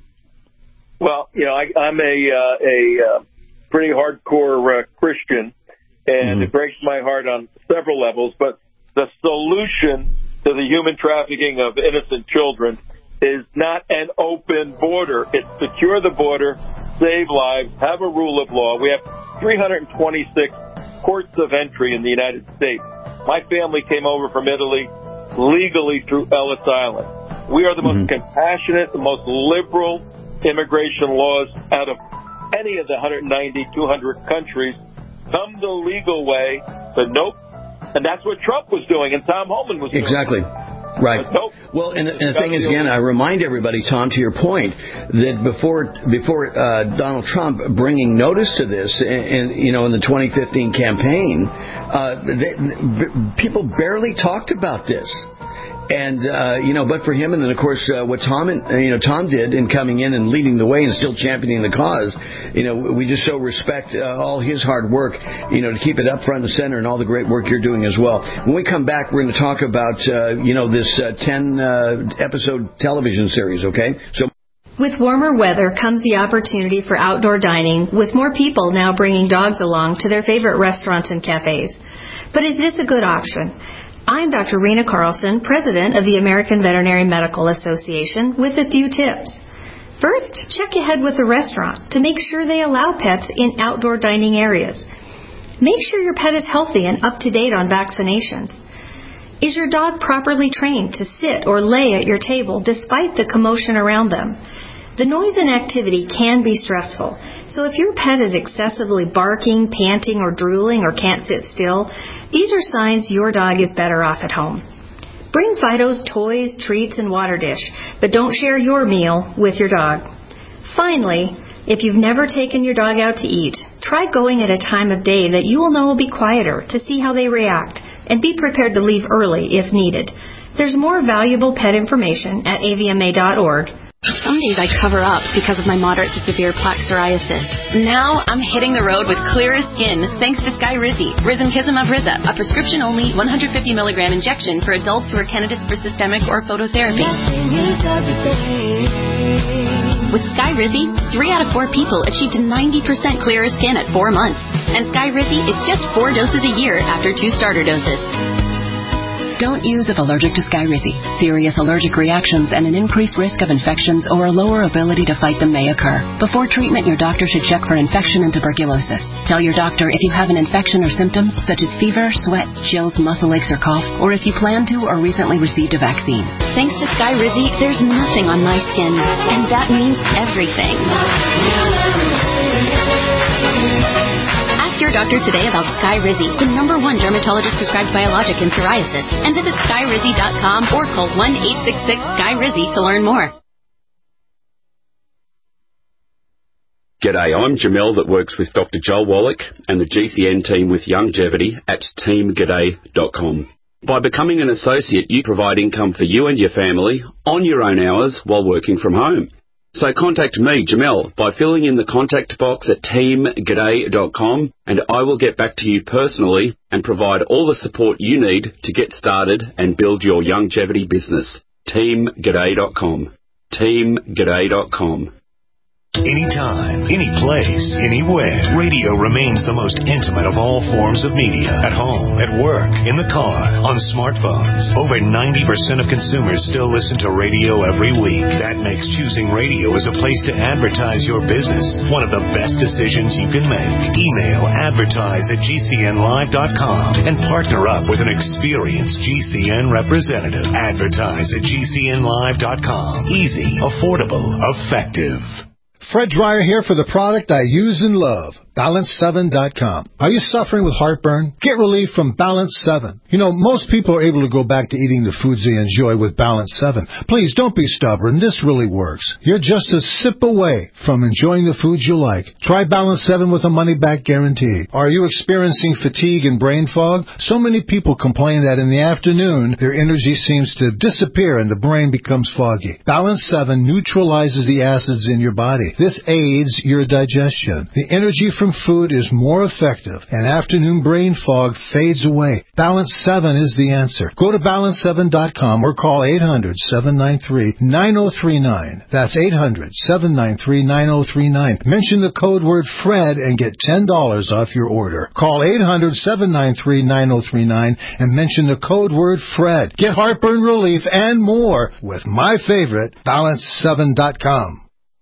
Well, you know, I, I'm a... Uh, a uh, pretty hardcore uh, Christian, and mm-hmm. it breaks my heart on several levels, but the solution to the human trafficking of innocent children is not an open border. It's secure the border, save lives, have a rule of law. We have three hundred twenty-six ports of entry in the United States. My family came over from Italy legally through Ellis Island. We are the mm-hmm. most compassionate, the most liberal immigration laws out of any of the one hundred ninety, two hundred countries. Come the legal way, but nope. And that's what Trump was doing and Tom Homan was doing. Exactly. Right. Nope. Well, and, and the thing is, again, I remind everybody, Tom, to your point, that before before uh, Donald Trump bringing notice to this, and, and you know, in the twenty fifteen campaign, uh, they, b- people barely talked about this. And, uh, you know, but for him, and then, of course, uh, what Tom, and, uh, you know, Tom did in coming in and leading the way and still championing the cause, you know, we just so respect uh, all his hard work, you know, to keep it up front and center, and all the great work you're doing as well. When we come back, we're going to talk about, uh, you know, this uh, ten-episode uh, television series, okay? So. With warmer weather comes the opportunity for outdoor dining, with more people now bringing dogs along to their favorite restaurants and cafes. But is this a good option? I'm Doctor Rena Carlson, President of the American Veterinary Medical Association, with a few tips. First, check ahead with the restaurant to make sure they allow pets in outdoor dining areas. Make sure your pet is healthy and up to date on vaccinations. Is your dog properly trained to sit or lay at your table despite the commotion around them? The noise and activity can be stressful, so if your pet is excessively barking, panting, or drooling, or can't sit still, these are signs your dog is better off at home. Bring Fido's toys, treats, and water dish, but don't share your meal with your dog. Finally, if you've never taken your dog out to eat, try going at a time of day that you will know will be quieter to see how they react, and be prepared to leave early if needed. There's more valuable pet information at A V M A dot org. Some days I cover up because of my moderate to severe plaque psoriasis. Now I'm hitting the road with clearer skin thanks to Skyrizi, Risankizumab Riza, a prescription-only one hundred fifty milligram injection for adults who are candidates for systemic or phototherapy. With Skyrizi, three out of four people achieved ninety percent clearer skin at four months. And Skyrizi is just four doses a year after two starter doses. Don't use if allergic to Skyrizi. Serious allergic reactions and an increased risk of infections or a lower ability to fight them may occur. Before treatment, your doctor should check for infection and tuberculosis. Tell your doctor if you have an infection or symptoms such as fever, sweats, chills, muscle aches, or cough, or if you plan to or recently received a vaccine. Thanks to Skyrizi, there's nothing on my skin, and that means everything. Ask your doctor today about Skyrizi, the number one dermatologist-prescribed biologic in psoriasis, and visit skyrizi dot com or call one eight six six Sky Rizzy to learn more. G'day, I'm Jamel that works with Doctor Joel Wallach and the G C N team with Longevity at team g'day dot com. By becoming an associate, you provide income for you and your family on your own hours while working from home. So contact me, Jamel, by filling in the contact box at team g'day dot com, and I will get back to you personally and provide all the support you need to get started and build your longevity business. team g'day dot com. team g'day dot com. Anytime, any place, anywhere, radio remains the most intimate of all forms of media. At home, at work, in the car, on smartphones. Over ninety percent of consumers still listen to radio every week. That makes choosing radio as a place to advertise your business one of the best decisions you can make. Email advertise at g c n live dot com and partner up with an experienced G C N representative. Advertise at g c n live dot com. Easy, affordable, effective. Fred Dreyer here for the product I use and love, balance seven dot com. Are you suffering with heartburn? Get relief from Balance seven. You know, most people are able to go back to eating the foods they enjoy with Balance seven. Please, don't be stubborn. This really works. You're just a sip away from enjoying the foods you like. Try Balance seven with a money-back guarantee. Are you experiencing fatigue and brain fog? So many people complain that in the afternoon, their energy seems to disappear and the brain becomes foggy. Balance seven neutralizes the acids in your body. This aids your digestion. The energy from food is more effective, and afternoon brain fog fades away. Balance seven is the answer. Go to balance seven dot com or call eight hundred, seven nine three, nine zero three nine. That's eight hundred, seven nine three, nine zero three nine. Mention the code word FRED and get ten dollars off your order. Call eight hundred, seven nine three, nine zero three nine and mention the code word FRED. Get heartburn relief and more with my favorite, balance seven dot com.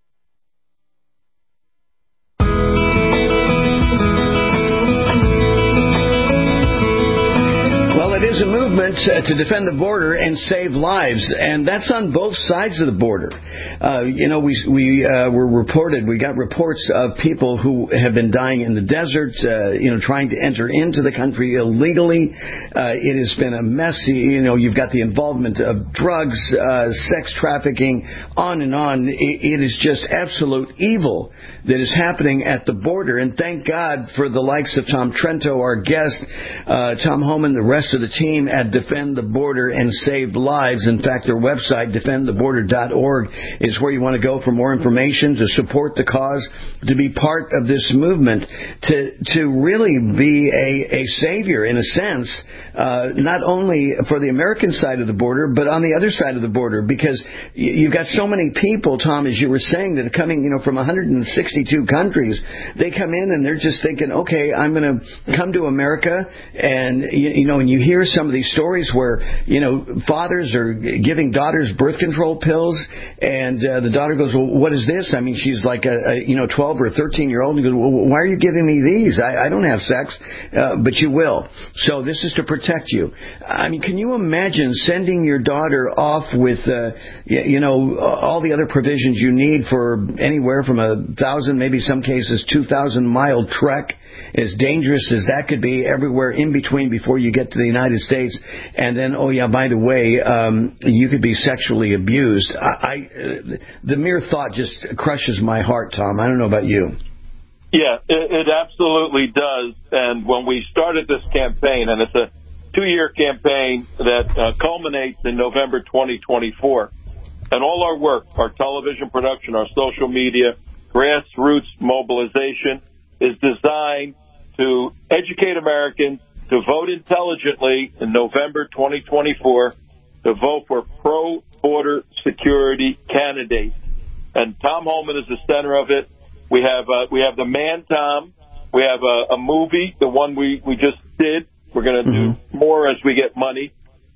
It is a movement uh, to defend the border and save lives, and that's on both sides of the border. Uh, you know, we we uh, were reported, we got reports of people who have been dying in the desert, uh, you know, trying to enter into the country illegally. Uh, it has been a mess. You know, you've got the involvement of drugs, uh, sex trafficking, on and on. It, it is just absolute evil that is happening at the border, and thank God for the likes of Tom Trento, our guest, uh, Tom Homan, the rest of the team at Defend the Border and Save Lives. In fact, their website, defend the border dot org, is where you want to go for more information, to support the cause, to be part of this movement, to to really be a, a savior, in a sense, uh, not only for the American side of the border, but on the other side of the border, because you've got so many people, Tom, as you were saying, that are coming, you know, from one hundred sixty-two countries. They come in and they're just thinking, okay, I'm going to come to America, and, you, you know, and you hear some of these stories where, you know, fathers are giving daughters birth control pills, and uh, the daughter goes, well, what is this? I mean, she's like a, a you know, twelve or thirteen year old, and goes, well, why are you giving me these? I, I don't have sex, uh, but you will. So this is to protect you. I mean, can you imagine sending your daughter off with, uh, you know, all the other provisions you need for anywhere from a thousand, maybe some cases two thousand mile trek, as dangerous as that could be, everywhere in between before you get to the United States, and then, oh yeah, by the way, um, you could be sexually abused. I, I uh, the mere thought just crushes my heart, Tom. I don't know about you. Yeah, it, it absolutely does. And when we started this campaign, and it's a two-year campaign that uh, culminates in November twenty twenty-four, and all our work, our television production, our social media, grassroots mobilization, is designed to educate Americans to vote intelligently in November twenty twenty-four, to vote for pro-border security candidates. And Tom Homan is the center of it. We have uh, we have the Man Tom. We have a, a movie, the one we, we just did. We're going to mm-hmm. do more as we get money.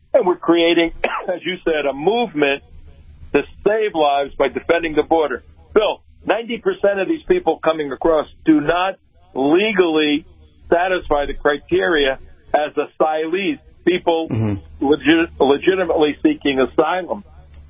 And we're creating, as you said, a movement to save lives by defending the border. Bill, ninety percent of these people coming across do not legally satisfy the criteria as asylees, people mm-hmm. legit, legitimately seeking asylum.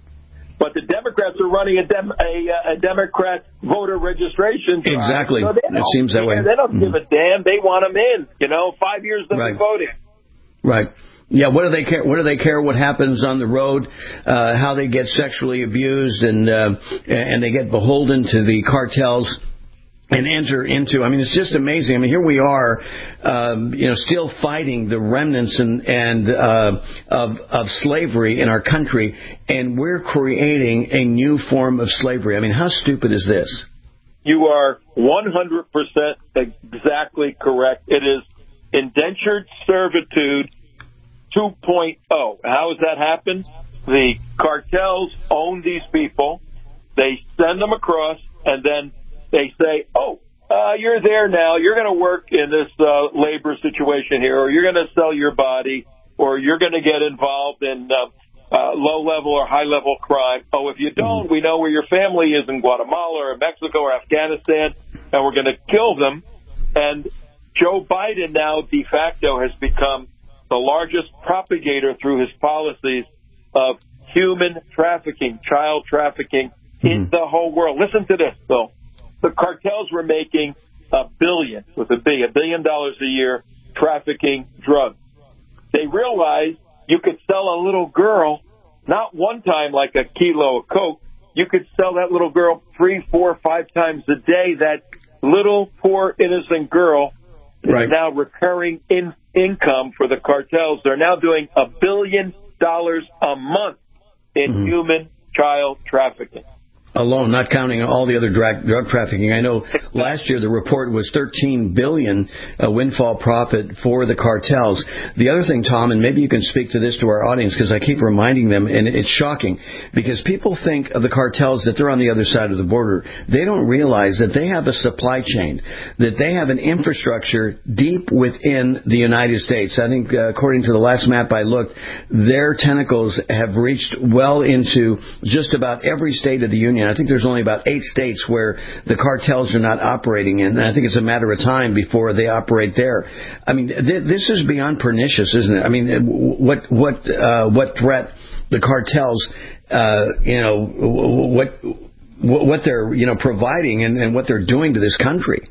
But the Democrats are running a, dem, a, a Democrat voter registration drive. Exactly. So it seems that way. They don't mm-hmm. give a damn. They want them in. You know, five years they've right. been voting. Right. Yeah, what do they care? What do they care? What happens on the road? Uh, how they get sexually abused, and uh, and they get beholden to the cartels and enter into. I mean, it's just amazing. I mean, here we are, um, you know, still fighting the remnants and and uh, of of slavery in our country, and we're creating a new form of slavery. I mean, how stupid is this? You are one hundred percent exactly correct. It is indentured servitude two point oh. How has that happened? The cartels own these people. They send them across, and then they say, oh, uh, you're there now. You're going to work in this uh, labor situation here, or you're going to sell your body, or you're going to get involved in uh, uh, low-level or high-level crime. Oh, if you don't, we know where your family is in Guatemala or Mexico or Afghanistan, and we're going to kill them. And Joe Biden now de facto has become the largest propagator through his policies of human trafficking, child trafficking mm-hmm. in the whole world. Listen to this, Bill. The cartels were making a billion, with a B, a billion dollars a year trafficking drugs. They realized you could sell a little girl, not one time like a kilo of coke. You could sell that little girl three, four, five times a day. That little poor innocent girl right. is now recurring in income for the cartels. They're now doing a billion dollars a month in mm-hmm. human child trafficking. Alone, not counting all the other drug, drug trafficking. I know last year the report was thirteen billion dollars uh, windfall profit for the cartels. The other thing, Tom, and maybe you can speak to this to our audience because I keep reminding them, and it's shocking because people think of the cartels that they're on the other side of the border. They don't realize that they have a supply chain, that they have an infrastructure deep within the United States. I think, uh, according to the last map I looked, their tentacles have reached well into just about every state of the union. I think there's only about eight states where the cartels are not operating in. And I think it's a matter of time before they operate there. I mean, th- this is beyond pernicious, isn't it? I mean, what what uh, what threat the cartels, uh, you know, what what they're you know providing and, and what they're doing to this country.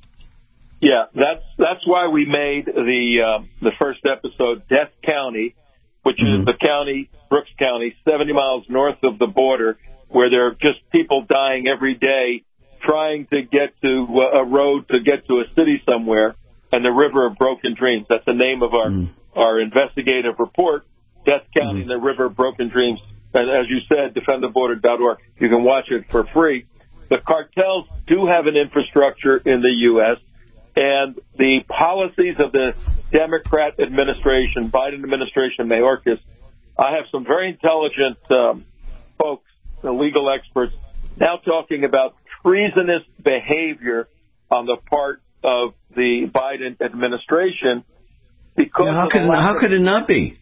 Yeah, that's that's why we made the uh, the first episode, Death County, which mm-hmm. is the county, Brooks County, seventy miles north of the border, where there are just people dying every day trying to get to a road to get to a city somewhere, and the River of Broken Dreams. That's the name of our, mm. our investigative report, Death County mm. and the River of Broken Dreams. And as you said, defend the border dot org. You can watch it for free. The cartels do have an infrastructure in the U S, and the policies of the Democrat administration, Biden administration, Mayorkas, I have some very intelligent um, folks, the legal experts, now talking about treasonous behavior on the part of the Biden administration. Because yeah, how could how could it not be?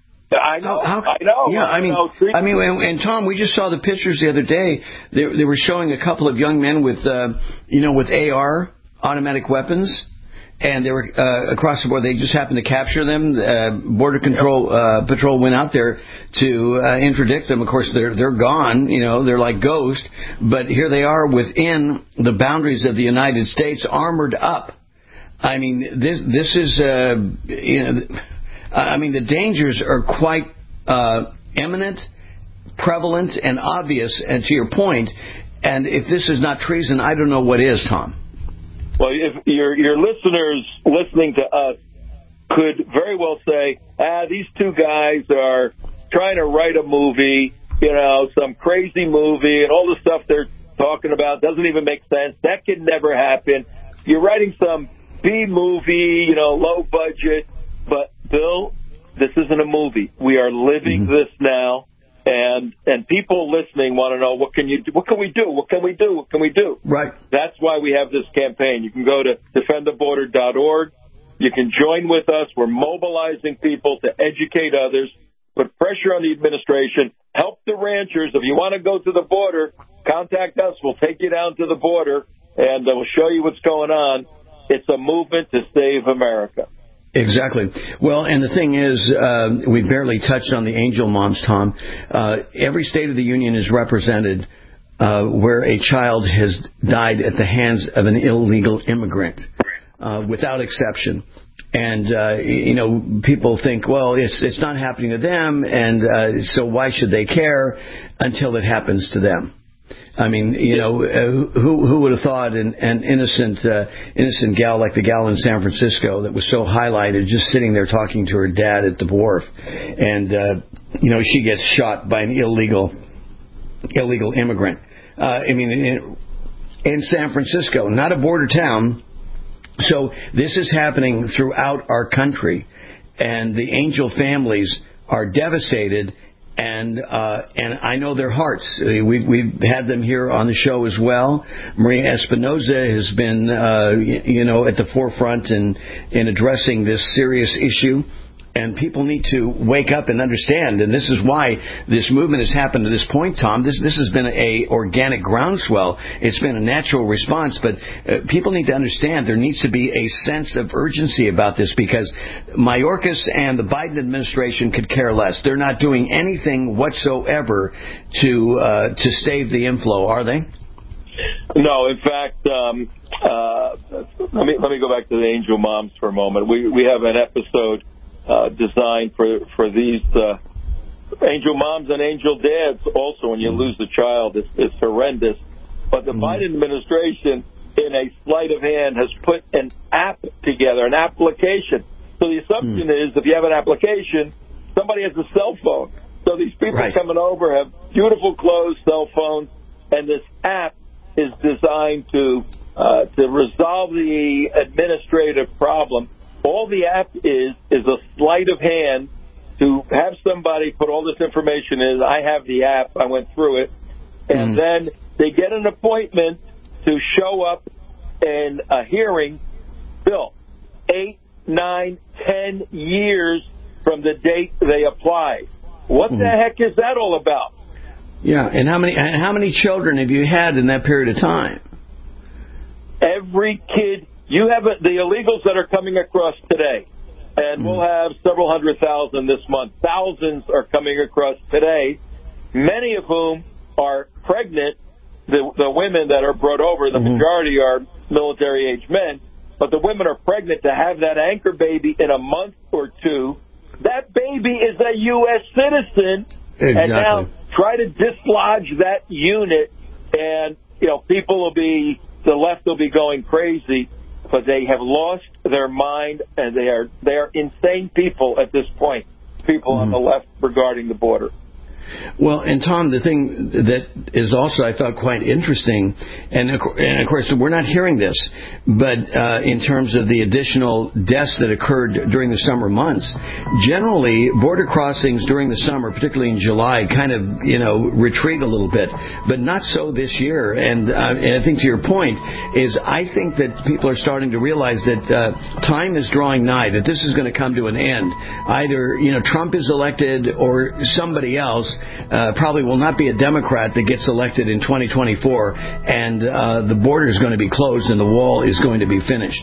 I know, how, how, I know. Yeah, I mean, know, I mean, and, and Tom, we just saw the pictures the other day. They, they were showing a couple of young men with, uh, you know, with A R automatic weapons. And they were uh, across the board. They just happened to capture them. Uh, Border Control uh, Patrol went out there to uh, interdict them. Of course, they're they're gone. You know, they're like ghosts. But here they are within the boundaries of the United States, armored up. I mean, this this is uh, you know, I mean, the dangers are quite uh, imminent, prevalent, and obvious. And to your point, and if this is not treason, I don't know what is, Tom. Well, if your your listeners listening to us could very well say, ah, these two guys are trying to write a movie, you know, some crazy movie, and all the stuff they're talking about doesn't even make sense. That could never happen. You're writing some B movie, you know, low budget. But, Bill, this isn't a movie. We are living mm-hmm. this now. And and people listening want to know, what can you do? What can we do? What can we do? What can we do? Right. That's why we have this campaign. You can go to defend the border dot org. You can join with us. We're mobilizing people to educate others. put pressure on the administration, help the ranchers. If you want to go to the border, contact us. We'll take you down to the border, and uh, we'll show you what's going on. It's a movement to save America. Exactly. Well, and the thing is, uh, we barely touched on the angel moms, Tom. Uh, every state of the union is represented uh, where a child has died at the hands of an illegal immigrant, uh, without exception. And, uh, you know, people think, well, it's it's not happening to them, and uh, so why should they care until it happens to them? I mean, you know, uh, who who would have thought an, an innocent uh, innocent gal like the gal in San Francisco that was so highlighted, just sitting there talking to her dad at the wharf, and uh, you know, she gets shot by an illegal illegal immigrant. Uh, I mean, in, in San Francisco, not a border town. So this is happening throughout our country, and the angel families are devastated. And uh, and I know their hearts. We've we've had them here on the show as well. Maria Espinoza has been uh, you know at the forefront in in addressing this serious issue. And people need to wake up and understand. And this is why this movement has happened to this point, Tom. This this has been a organic groundswell. It's been a natural response. But uh, people need to understand there needs to be a sense of urgency about this, because Mayorkas and the Biden administration could care less. They're not doing anything whatsoever to uh, to stave the inflow, are they? No, in fact, um, uh, let me let me go back to the angel moms for a moment. We we have an episode Uh, designed for for these uh, angel moms and angel dads. Also, when you lose a child, it's, it's horrendous. But the mm-hmm. Biden administration, in a sleight of hand, has put an app together, an application. So the assumption mm. is, if you have an application, somebody has a cell phone. So these people right. coming over have beautiful clothes, cell phones, and this app is designed to uh, to resolve the administrative problem. All the app is is a sleight of hand to have somebody put all this information in. I have the app. I went through it. And mm. then they get an appointment to show up in a hearing. Bill, eight, nine, ten years from the date they apply. What mm. the heck is that all about? Yeah, and how many and how many children have you had in that period of time? Every kid. You have a, the illegals that are coming across today, and mm. we'll have several hundred thousand this month. Thousands are coming across today, many of whom are pregnant. The, the women that are brought over, the mm-hmm. majority are military-age men, but the women are pregnant to have that anchor baby in a month or two. That baby is a U S citizen, exactly. and now try to dislodge that unit, and you know people will be, the left will be going crazy. But they have lost their mind, and they are they are insane people at this point, people mm. on the left regarding the border. Well, and Tom, the thing that is also, I thought, quite interesting, and of, and of course, we're not hearing this, but uh, in terms of the additional deaths that occurred during the summer months, generally, border crossings during the summer, particularly in July, kind of, you know, retreat a little bit, but not so this year. And, uh, and I think to your point is, I think that people are starting to realize that uh, time is drawing nigh, that this is going to come to an end. Either, you know, Trump is elected or somebody else. Uh, probably will not be a Democrat that gets elected in twenty twenty-four, and uh, the border is going to be closed and the wall is going to be finished.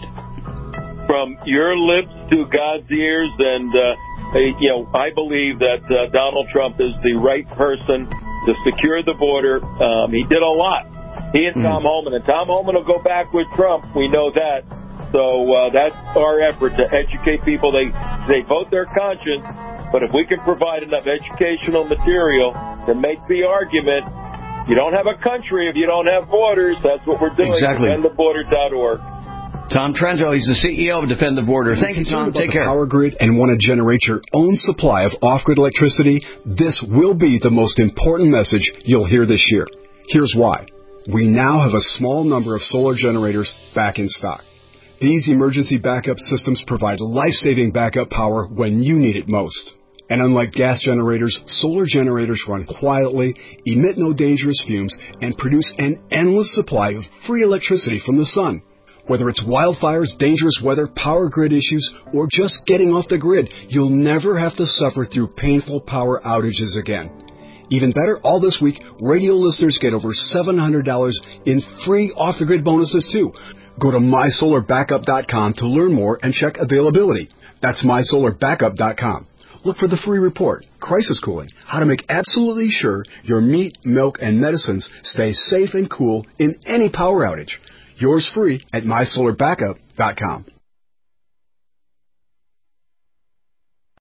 From your lips to God's ears, and uh, you know, I believe that uh, Donald Trump is the right person to secure the border. Um, he did a lot. He and mm. Tom Homan, and Tom Homan will go back with Trump. We know that. So uh, that's our effort to educate people. They they vote their conscience. But if we can provide enough educational material to make the argument, you don't have a country if you don't have borders. That's what we're doing. Exactly. defend the border dot org. Tom Trento, he's the C E O of Defend the Border. Thank you, Tom. Take care. Power grid and want to generate your own supply of off-grid electricity? This will be the most important message you'll hear this year. Here's why. We now have a small number of solar generators back in stock. These emergency backup systems provide life-saving backup power when you need it most. And unlike gas generators, solar generators run quietly, emit no dangerous fumes, and produce an endless supply of free electricity from the sun. Whether it's wildfires, dangerous weather, power grid issues, or just getting off the grid, you'll never have to suffer through painful power outages again. Even better, all this week, radio listeners get over seven hundred dollars in free off-the-grid bonuses, too. Go to my solar backup dot com to learn more and check availability. That's my solar backup dot com. Look for the free report, Crisis Cooling, how to make absolutely sure your meat, milk, and medicines stay safe and cool in any power outage. Yours free at my solar backup dot com.